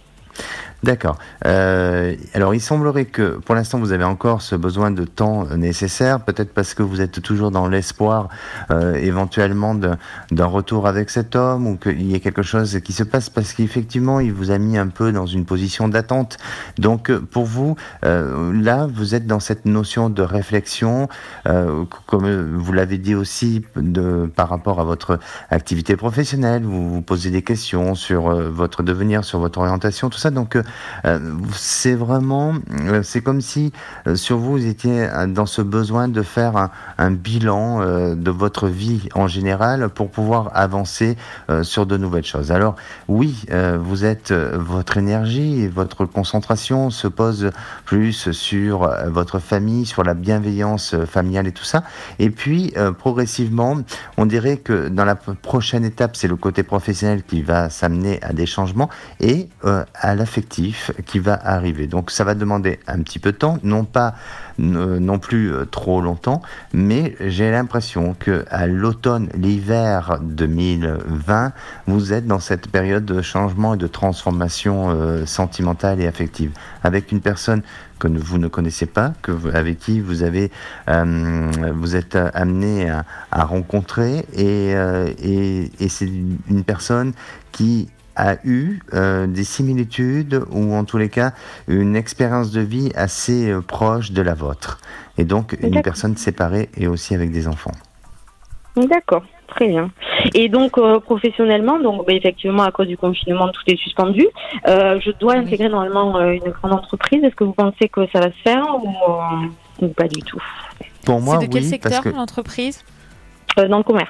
D'accord. Euh, alors, il semblerait que, pour l'instant, vous avez encore ce besoin de temps nécessaire, peut-être parce que vous êtes toujours dans l'espoir, euh, éventuellement, de, d'un retour avec cet homme, ou qu'il y ait quelque chose qui se passe, parce qu'effectivement, il vous a mis un peu dans une position d'attente. Donc, pour vous, euh, là, vous êtes dans cette notion de réflexion, euh, comme vous l'avez dit aussi, de, par rapport à votre activité professionnelle, vous vous posez des questions sur euh, votre devenir, sur votre orientation, tout ça. Donc, euh, Euh, c'est vraiment, euh, c'est comme si euh, sur vous, vous étiez euh, dans ce besoin de faire un, un bilan euh, de votre vie en général pour pouvoir avancer euh, sur de nouvelles choses. Alors oui, euh, vous êtes, euh, votre énergie et votre concentration se pose plus sur euh, votre famille, sur la bienveillance euh, familiale et tout ça. Et puis euh, progressivement, on dirait que dans la prochaine étape, c'est le côté professionnel qui va s'amener à des changements et euh, à l'affectif qui va arriver. Donc ça va demander un petit peu de temps, non pas euh, non plus euh, trop longtemps, mais j'ai l'impression que à l'automne, l'hiver deux mille vingt, vous êtes dans cette période de changement et de transformation euh, sentimentale et affective avec une personne que vous ne connaissez pas, que vous, avec qui vous avez euh, vous êtes amené à, à rencontrer et, euh, et, et c'est une personne qui a eu euh, des similitudes ou en tous les cas une expérience de vie assez euh, proche de la vôtre. Et donc une D'accord. personne séparée et aussi avec des enfants. D'accord, très bien. Et donc euh, professionnellement, donc bah, effectivement à cause du confinement tout est suspendu. Euh, je dois Oui. intégrer normalement euh, une grande entreprise. Est-ce que vous pensez que ça va se faire ou, euh, ou pas du tout? Pour moi, C'est de quel oui, secteur parce que l'entreprise? Euh, Dans le commerce.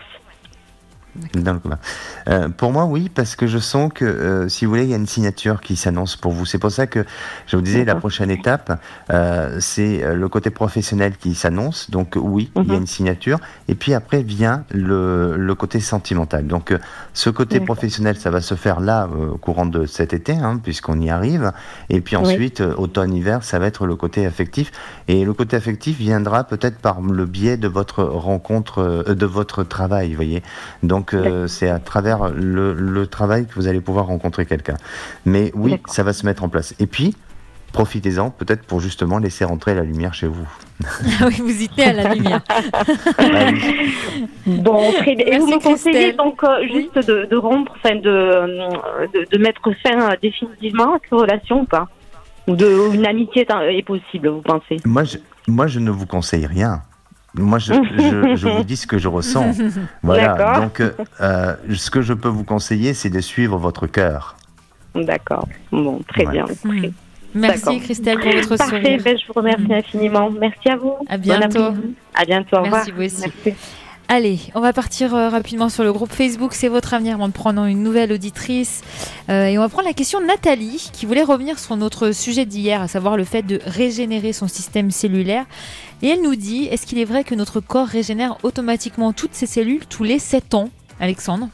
dans le commun. Euh, pour moi, oui, parce que je sens que, euh, si vous voulez, il y a une signature qui s'annonce pour vous. C'est pour ça que je vous disais, la D'accord. prochaine étape, euh, c'est euh, le côté professionnel qui s'annonce. Donc oui, il y a Mhm. une signature. Et puis après vient le, le côté sentimental. Donc euh, ce côté D'accord. professionnel, ça va se faire là, euh, au courant de cet été, hein, puisqu'on y arrive. Et puis Oui. ensuite, euh, automne-hiver, ça va être le côté affectif. Et le côté affectif viendra peut-être par le biais de votre rencontre, euh, de votre travail, vous voyez. Donc euh, c'est à travers le, le travail que vous allez pouvoir rencontrer quelqu'un. Mais oui, D'accord. ça va se mettre en place. Et puis, profitez-en peut-être pour justement laisser rentrer la lumière chez vous. Ah oui, vous y tenez à la lumière. Ah oui. Bon, très bien. Et Merci, vous me conseillez Christelle. donc euh, juste de, de rompre, enfin de, euh, de, de mettre fin euh, définitivement à cette relation ou pas? Ou de ou une amitié est, est possible, vous pensez? Moi, je, moi, je ne vous conseille rien. Moi, je, je, je vous dis ce que je ressens. Voilà. D'accord. Donc, euh, euh, ce que je peux vous conseiller, c'est de suivre votre cœur. D'accord. Bon, très Ouais. bien. Hmm. Très- Merci D'accord. Christelle pour votre Parfait, sourire. ben, je vous remercie Mm. infiniment. Merci à vous. À Bon bientôt. après-midi. À bientôt, au revoir. Merci, vous aussi. Merci. Allez, on va partir euh, rapidement sur le groupe Facebook C'est votre avenir en prenant une nouvelle auditrice. Euh, et on va prendre la question de Nathalie qui voulait revenir sur notre sujet d'hier, à savoir le fait de régénérer son système cellulaire. Et elle nous dit, est-ce qu'il est vrai que notre corps régénère automatiquement toutes ses cellules tous les sept ans, Alexandre?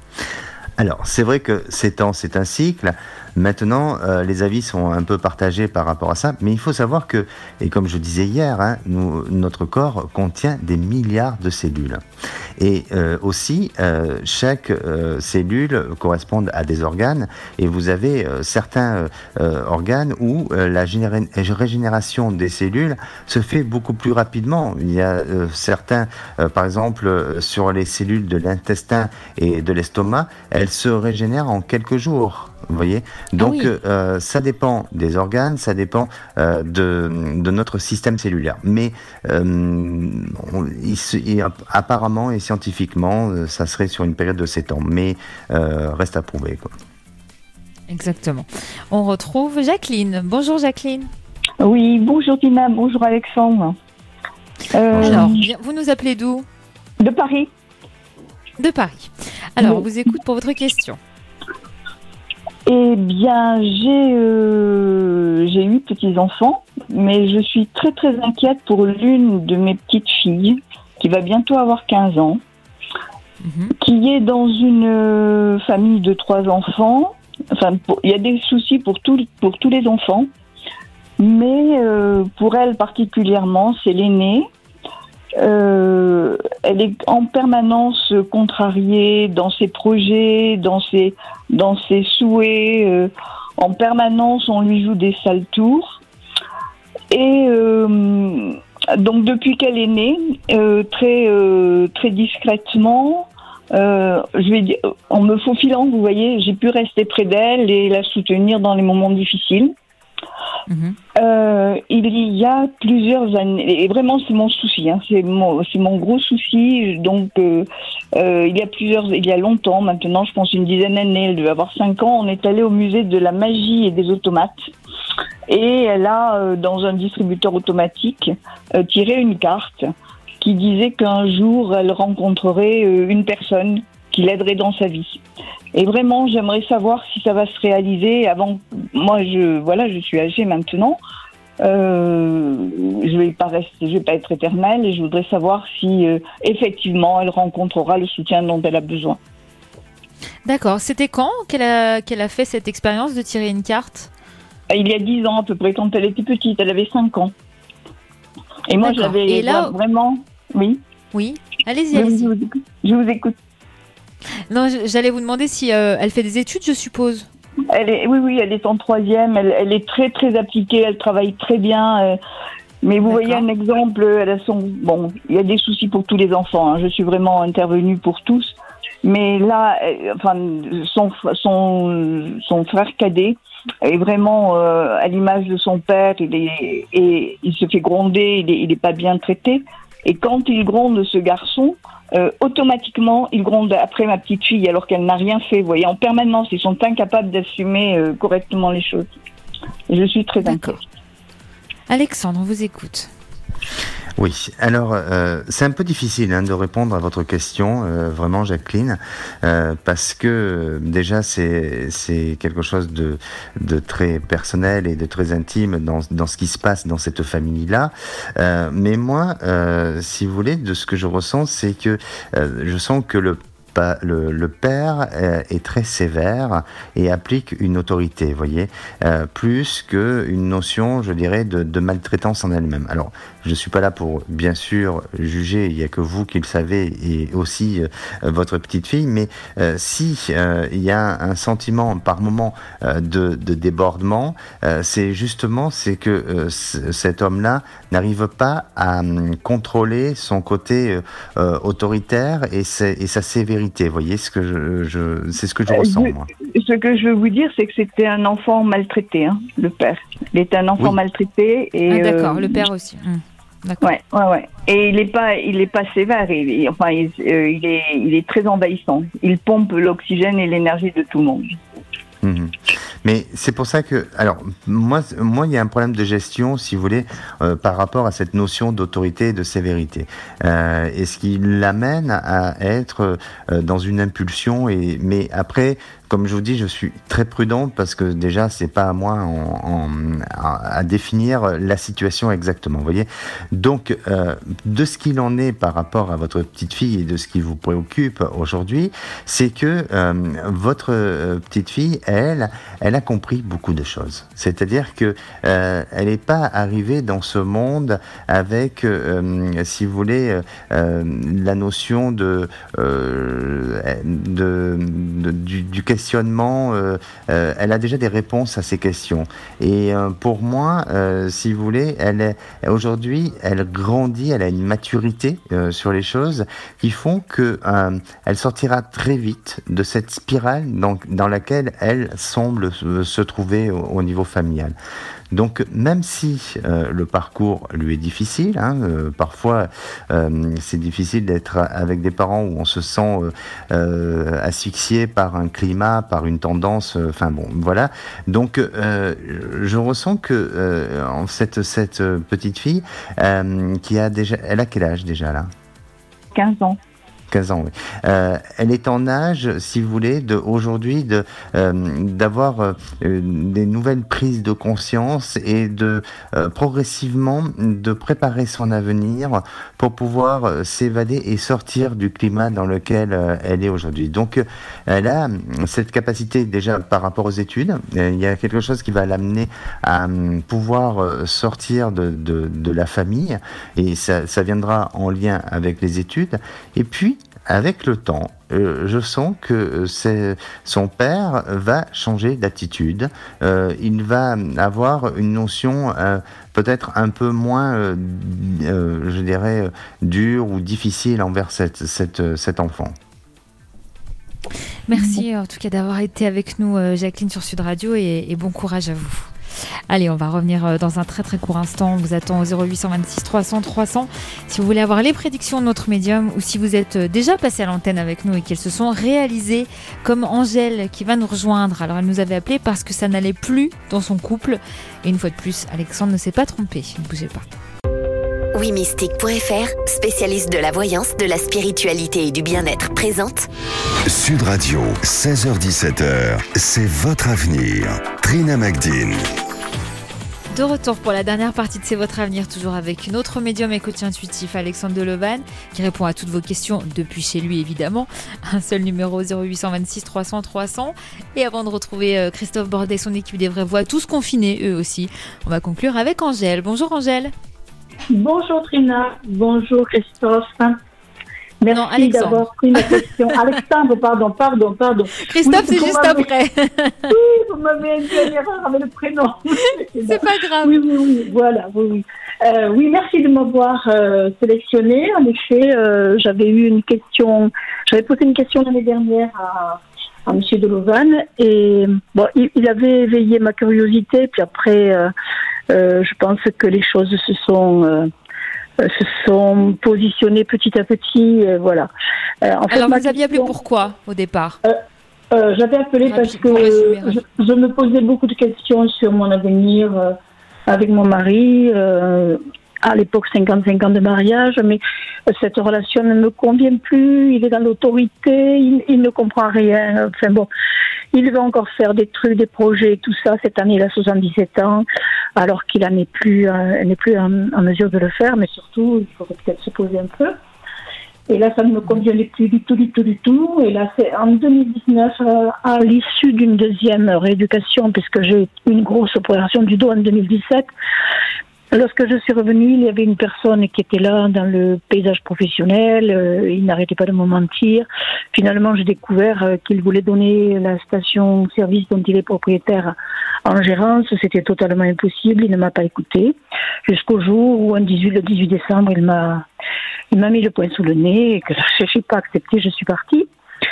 Alors, c'est vrai que sept ans, c'est un cycle. Maintenant, euh, les avis sont un peu partagés par rapport à ça, mais il faut savoir que, et comme je disais hier, hein, nous, notre corps contient des milliards de cellules. Et euh, aussi, euh, chaque euh, cellule correspond à des organes, et vous avez euh, certains euh, organes où euh, la généra- régénération des cellules se fait beaucoup plus rapidement. Il y a euh, certains, euh, par exemple, euh, sur les cellules de l'intestin et de l'estomac, elles se régénèrent en quelques jours. Vous voyez, donc oui. euh, ça dépend des organes, ça dépend euh, de, de notre système cellulaire. Mais euh, on, il se- il- apparemment et scientifiquement, euh, ça serait sur une période de sept ans. Mais euh, reste à prouver, quoi. Exactement. On retrouve Jacqueline. Bonjour Jacqueline. Oui, bonjour Tina, bonjour Alexandre. Euh, Alors, bien, vous nous appelez d'où? De Paris. De Paris. Alors, Oui. on vous écoute pour votre question. Eh bien, j'ai euh, j'ai huit petits-enfants, mais je suis très très inquiète pour l'une de mes petites filles, qui va bientôt avoir quinze ans, Mhm. qui est dans une euh, famille de trois enfants. Enfin, pour- il y a des soucis pour, tout, pour tous les enfants, mais euh, pour elle particulièrement, c'est l'aînée. Euh, elle est en permanence contrariée dans ses projets, dans ses, dans ses souhaits. Euh, en permanence, on lui joue des sales tours. Et euh, donc, depuis qu'elle est née, euh, très, euh, très discrètement, euh, je vais dire, en me faufilant, vous voyez, j'ai pu rester près d'elle et la soutenir dans les moments difficiles. Mhm. Euh, il y a plusieurs années, et vraiment c'est mon souci, hein, c'est mon, c'est mon gros souci. Donc euh, euh, il y a plusieurs, il y a longtemps maintenant, je pense une dizaine d'années, elle devait avoir cinq ans. On est allé au musée de la magie et des automates, et elle a euh, dans un distributeur automatique euh, tiré une carte qui disait qu'un jour elle rencontrerait euh, une personne qui l'aiderait dans sa vie. Et vraiment, j'aimerais savoir si ça va se réaliser avant. Moi, je voilà, je suis âgée maintenant. Euh, je vais pas rester, je vais pas être éternelle, et je voudrais savoir si euh, effectivement elle rencontrera le soutien dont elle a besoin. D'accord. C'était quand qu'elle a, qu'elle a fait cette expérience de tirer une carte? Il y a dix ans à peu près, quand elle était petite, elle avait cinq ans. Et moi, D'accord. j'avais Et là- vraiment, oui. Oui. Allez-y, Oui, allez-y. je vous écoute. Je vous écoute. Non, je- j'allais vous demander si euh, elle fait des études, je suppose. Elle est, oui, oui, elle est en troisième. Elle, elle est très, très appliquée. Elle travaille très bien. euh, mais vous D'accord. voyez un exemple. Elle a son, bon, il y a des soucis pour tous les enfants. Hein. Je suis vraiment intervenue pour tous. Mais là, euh, enfin, son, son, son frère cadet est vraiment euh, à l'image de son père. Il est, et il se fait gronder. Il est, il est pas bien traité. Et quand il gronde ce garçon, euh, automatiquement, il gronde après ma petite fille alors qu'elle n'a rien fait. Vous voyez, en permanence, ils sont incapables d'assumer euh, correctement les choses. Et je suis très D'accord. inquiète. Alexandre, on vous écoute. Oui, alors euh, c'est un peu difficile hein, de répondre à votre question, euh, vraiment Jacqueline, euh, parce que euh, déjà c'est c'est quelque chose de de très personnel et de très intime dans dans ce qui se passe dans cette famille-là. Euh, mais moi, euh, si vous voulez, de ce que je ressens, c'est que euh, je sens que le pas- Le, le père euh, est très sévère et applique une autorité, vous voyez, euh, plus qu'une notion, je dirais, de, de maltraitance en elle-même. Alors, je ne suis pas là pour, bien sûr, juger, il n'y a que vous qui le savez, et aussi euh, votre petite fille, mais euh, si euh, il y a un sentiment par moment euh, de, de débordement, euh, c'est justement c'est que euh, c- cet homme-là n'arrive pas à hum, contrôler son côté euh, euh, autoritaire et, c'est- et sa sévérité. Vous voyez ce que je, je c'est ce que je Euh, ressens je- moi. Ce que je veux vous dire, c'est que c'était un enfant maltraité, hein, le père. Il était un enfant Oui. maltraité. Et, Ah, d'accord, euh, le père aussi. Hum, D'accord. Ouais, ouais, ouais. Et il est pas, il est pas sévère. Il, il- enfin, il, euh, il est, il est très envahissant. Il pompe l'oxygène et l'énergie de tout le monde. Mhm. Mais c'est pour ça que, alors, moi, moi, il y a un problème de gestion, si vous voulez, euh, par rapport à cette notion d'autorité et de sévérité. Euh, et ce qui l'amène à être euh, dans une impulsion. Et, mais après, comme je vous dis, je suis très prudent parce que déjà, c'est pas à moi en, en- à, à définir la situation exactement. Vous voyez. Donc, euh, de ce qu'il en est par rapport à votre petite fille et de ce qui vous préoccupe aujourd'hui, c'est que euh, votre euh, petite fille, elle, elle a compris beaucoup de choses. C'est-à-dire que euh, elle n'est pas arrivée dans ce monde avec, euh, si vous voulez, euh, la notion de, euh, de, de du, du questionnement. Euh, euh, elle a déjà des réponses à ces questions. Et euh, pour moi, euh, si vous voulez, elle est aujourd'hui, elle grandit, elle a une maturité euh, sur les choses qui font que euh, elle sortira très vite de cette spirale dans, dans laquelle elle semble se trouver au, au niveau familial. Donc, même si euh, le parcours lui est difficile, hein, euh, parfois euh, c'est difficile d'être avec des parents où on se sent euh, euh, asphyxié par un climat, par une tendance, enfin euh, bon, voilà. Donc, euh, je ressens que euh, cette, cette petite fille euh, qui a déjà, elle a quel âge déjà là ? quinze ans. quinze ans, oui. Euh, elle est en âge, si vous voulez, de, aujourd'hui, de, euh, d'avoir euh, des nouvelles prises de conscience et de euh, progressivement de préparer son avenir pour pouvoir euh, s'évader et sortir du climat dans lequel euh, elle est aujourd'hui. Donc, euh, elle a cette capacité déjà par rapport aux études. Euh, il y a quelque chose qui va l'amener à euh, pouvoir euh, sortir de, de, de la famille et ça, ça viendra en lien avec les études. Et puis, avec le temps, euh, je sens que c'est, son père va changer d'attitude. Euh, il va avoir une notion euh, peut-être un peu moins, euh, euh, je dirais, dure ou difficile envers cette, cette, cet enfant. Merci en tout cas d'avoir été avec nous, Jacqueline, sur Sud Radio et, et bon courage à vous. Allez, on va revenir dans un très très court instant. On vous attend au zéro huit cent vingt-six trois cents trois cents si vous voulez avoir les prédictions de notre médium ou si vous êtes déjà passé à l'antenne avec nous et qu'elles se sont réalisées, comme Angèle qui va nous rejoindre. Alors elle nous avait appelé parce que ça n'allait plus dans son couple et une fois de plus, Alexandre ne s'est pas trompé. Ne bougez pas. oui mystique point f r, spécialiste de la voyance, de la spiritualité et du bien-être, présente Sud Radio, seize heures dix-sept, c'est votre avenir. Trina Magdine. De retour pour la dernière partie de C'est votre avenir, toujours avec une autre médium et coach intuitif, Alexandre Delevanne, qui répond à toutes vos questions depuis chez lui évidemment. Un seul numéro, zéro huit cent vingt-six trois cents trois cents. Et avant de retrouver Christophe Bordet et son équipe des Vraies Voix, tous confinés eux aussi, on va conclure avec Angèle. Bonjour Angèle. Bonjour Trina, bonjour Christophe. Merci non, Alexandre. D'avoir pris ma question. Alexandre, pardon, pardon, pardon. Christophe, oui, c'est juste après. Oui, vous m'avez induit une erreur avec le prénom. C'est pas grave. Oui, oui, oui, voilà, oui, oui. Euh, oui, merci de m'avoir euh, sélectionné. En effet, euh, j'avais eu une question, j'avais posé une question l'année dernière à, à M. Delevanne et bon, il, il avait éveillé ma curiosité, puis après, euh, euh, je pense que les choses se sont... Euh, se sont positionnés petit à petit, euh, voilà. Euh, en fait, alors, vous question, aviez appelé pourquoi, au départ euh, euh, J'avais appelé Rapide, parce que je, je me posais beaucoup de questions sur mon avenir euh, avec mon mari, euh, à l'époque cinquante-cinq ans de mariage, mais cette relation ne me convient plus, il est dans l'autorité, il, il ne comprend rien, enfin bon, il veut encore faire des trucs, des projets, tout ça. Cette année, il a soixante-dix-sept ans, alors qu'il n'est plus, euh, n'est plus en, en mesure de le faire, mais surtout, il faudrait peut-être se poser un peu. Et là, ça ne me convenait plus du tout, du tout, du tout. Et là, c'est en deux mille dix-neuf, euh, à l'issue d'une deuxième rééducation, puisque j'ai eu une grosse opération du dos en deux mille dix-sept, lorsque je suis revenue, il y avait une personne qui était là dans le paysage professionnel, euh, il n'arrêtait pas de me mentir. Finalement, j'ai découvert euh, qu'il voulait donner la station-service dont il est propriétaire en gérance. C'était totalement impossible, il ne m'a pas écouté. Jusqu'au jour où, un dix-huit, le dix-huit décembre, il m'a, il m'a mis le poing sous le nez et que je n'ai pas accepté, je suis partie.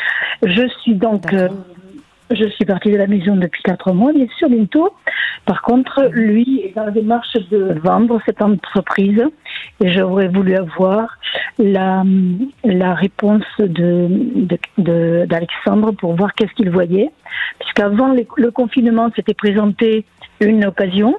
Je suis donc... Euh, Je suis partie de la maison depuis quatre mois, bien sûr, bientôt. Par contre, lui est dans la démarche de vendre cette entreprise et j'aurais voulu avoir la, la réponse de, de, de, d'Alexandre pour voir qu'est-ce qu'il voyait. Puisqu'avant les, le confinement, s'était présenté une occasion.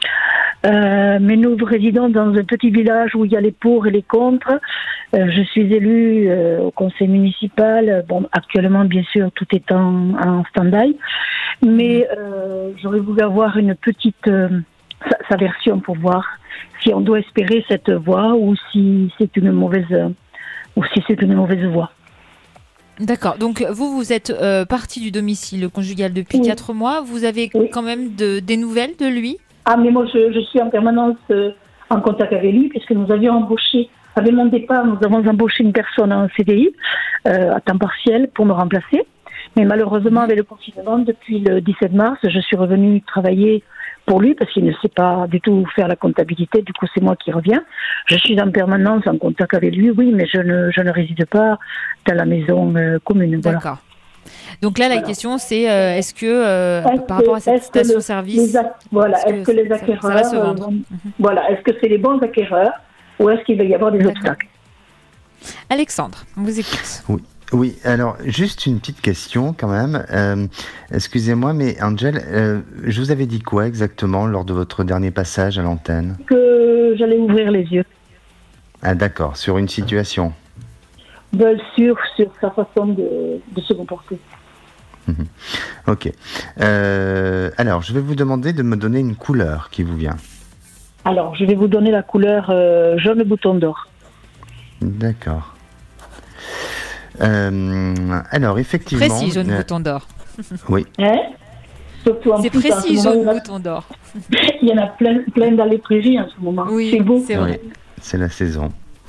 Euh, mais nous résidons dans un petit village où il y a les pour et les contre. Euh, je suis élue euh, au conseil municipal. Bon, actuellement, bien sûr, tout est en, en stand-by. Mais euh, j'aurais voulu avoir une petite euh, sa, sa version pour voir si on doit espérer cette voie ou si c'est une mauvaise ou si c'est une mauvaise voie. D'accord. Donc vous, vous êtes euh, partie du domicile conjugal depuis oui. quatre mois. Vous avez oui. quand même de, des nouvelles de lui ? Ah, mais moi, je, je suis en permanence euh, en contact avec lui, puisque nous avions embauché, avec mon départ, nous avons embauché une personne en C D I, euh, à temps partiel, pour me remplacer. Mais malheureusement, avec le confinement, depuis le dix-sept mars, je suis revenue travailler pour lui, parce qu'il ne sait pas du tout faire la comptabilité, du coup, c'est moi qui reviens. Je suis en permanence en contact avec lui, oui, mais je ne, je ne réside pas dans la maison euh, commune. Voilà. D'accord. Donc là, la Voilà. question, c'est euh, est-ce que, euh, Est-ce par que- rapport à cette est-ce que le- station-service, les ac- voilà, est-ce est-ce que que les ça- ça acquéreurs, va se euh, vendre? vont- Mhm. voilà, est-ce que c'est les bons acquéreurs ou est-ce qu'il va y avoir des D'accord. obstacles? Alexandre, on vous écoute. Oui. Oui, alors juste une petite question quand même. Euh, excusez-moi, mais Angel, euh, je vous avais dit quoi exactement lors de votre dernier passage à l'antenne? Que j'allais ouvrir les yeux. Ah d'accord, sur une situation. Ben, sur, sur sa façon de, de se comporter. Mhm. Ok. Euh, alors, je vais vous demander de me donner une couleur qui vous vient. Alors, je vais vous donner la couleur euh, jaune bouton d'or. D'accord. Euh, alors, effectivement... Précis, jaune euh, bouton d'or. Oui. Hein? Surtout en C'est plus, en précis, ce moment, jaune il y en a- bouton d'or. il y en a plein, plein dans les prairies en ce moment. Oui, c'est beau. c'est vrai. Oui, c'est la saison.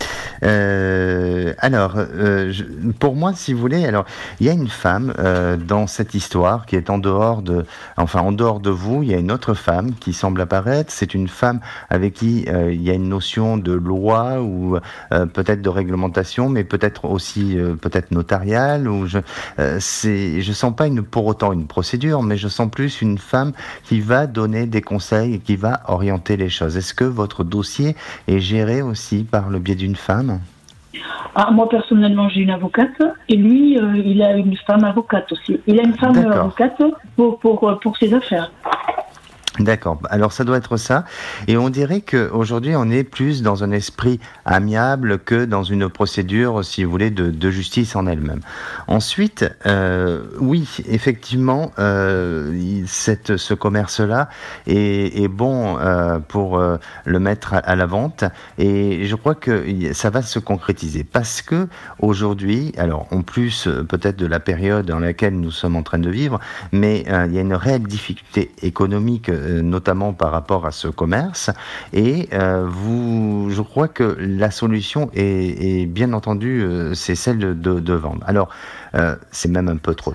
Euh, alors, euh, je- pour moi, si vous voulez, alors il y a une femme euh, dans cette histoire qui est en dehors de, enfin en dehors de vous. Il y a une autre femme qui semble apparaître. C'est une femme avec qui euh, il y a une notion de loi ou euh, peut-être de réglementation, mais peut-être aussi euh, peut-être notariale. Ou je, euh, c'est, je sens pas une pour autant une procédure, mais je sens plus une femme qui va donner des conseils et qui va orienter les choses. Est-ce que votre dossier est géré aussi par le biais d'une femme? Ah, moi, personnellement, j'ai une avocate et lui, euh, il a une femme avocate aussi. Il a une femme D'accord. avocate pour, pour, pour ses affaires. D'accord. Alors ça doit être ça. Et on dirait qu'aujourd'hui, on est plus dans un esprit amiable que dans une procédure, si vous voulez, de, de justice en elle-même. Ensuite, euh, oui, effectivement, euh, il- cette, ce commerce-là est, est bon euh, pour euh, le mettre à, à la vente. Et je crois que y- ça va se concrétiser. Parce que aujourd'hui, alors en plus euh, peut-être de la période dans laquelle nous sommes en train de vivre, mais euh, il y a une réelle difficulté économique, euh, notamment par rapport à ce commerce. Et euh, vous, je crois que la solution est, est bien entendu, euh, c'est celle de, de, de vendre. Alors, euh, c'est même un peu trop.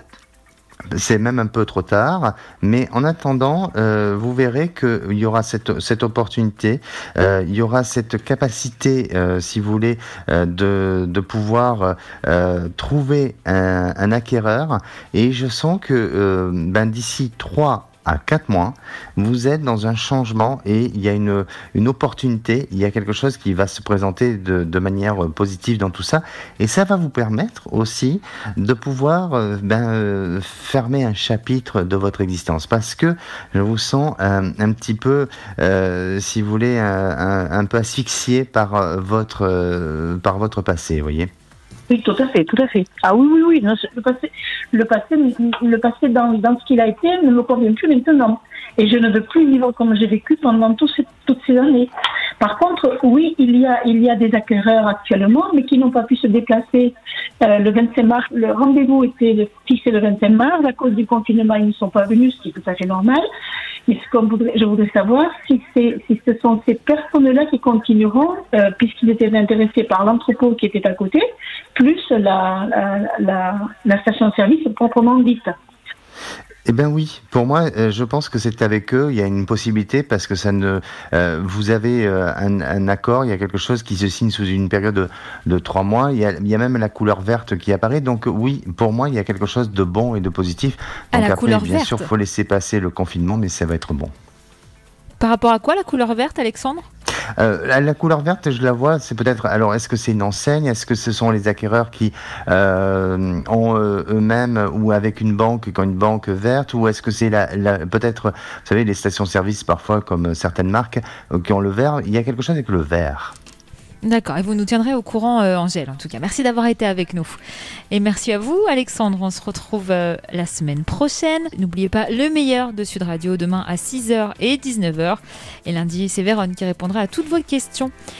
C'est même un peu trop tard, mais en attendant, euh, vous verrez qu'il y aura cette, cette opportunité, euh, il y aura cette capacité, euh, si vous voulez, euh, de, de pouvoir euh, trouver un, un acquéreur. Et je sens que euh, ben, d'ici trois à quatre mois, vous êtes dans un changement et il y a une, une opportunité, il y a quelque chose qui va se présenter de, de manière positive dans tout ça. Et ça va vous permettre aussi de pouvoir euh, ben, euh, fermer un chapitre de votre existence. Parce que je vous sens un, un petit peu, euh, si vous voulez, un, un, un peu asphyxié par, euh, votre, euh, par votre passé, vous voyez. Oui, tout à fait, tout à fait. Ah oui, oui, oui. Non, le passé, le passé, le passé dans, dans ce qu'il a été ne me convient plus maintenant. Et je ne veux plus vivre comme j'ai vécu pendant tous ces, toutes ces années. Par contre, oui, il y a, il y a des acquéreurs actuellement, mais qui n'ont pas pu se déplacer euh, le vingt-cinq mars. Le rendez-vous était fixé le vingt-cinq mars. À cause du confinement, ils ne sont pas venus, ce qui est tout à fait normal. Mais ce qu'on voudrait, je voudrais savoir si, c'est, si ce sont ces personnes-là qui continueront, euh, puisqu'ils étaient intéressés par l'entrepôt qui était à côté, plus la, la, la, la station-service proprement dite. Eh bien oui, pour moi, euh, je pense que c'est avec eux, il y a une possibilité parce que ça ne, euh, vous avez euh, un, un accord, il y a quelque chose qui se signe sous une période de, de trois mois, il y, a, il y a même la couleur verte qui apparaît, donc oui, pour moi, il y a quelque chose de bon et de positif. Ah, Donc la après, couleur bien verte. sûr, il faut laisser passer le confinement, mais ça va être bon. Par rapport à quoi, la couleur verte, Alexandre? Euh, la, la couleur verte, je la vois, c'est peut-être. Alors, est-ce que c'est une enseigne? Est-ce que ce sont les acquéreurs qui euh, ont euh, eux-mêmes ou avec une banque, qui ont une banque verte? Ou est-ce que c'est la, la, peut-être, vous savez, les stations-service parfois, comme certaines marques, euh, qui ont le vert? Il y a quelque chose avec le vert. D'accord, et vous nous tiendrez au courant, euh, Angèle, en tout cas. Merci d'avoir été avec nous. Et merci à vous, Alexandre. On se retrouve euh, la semaine prochaine. N'oubliez pas le meilleur de Sud Radio demain à six heures et dix-neuf heures. Et lundi, c'est Vérone qui répondra à toutes vos questions.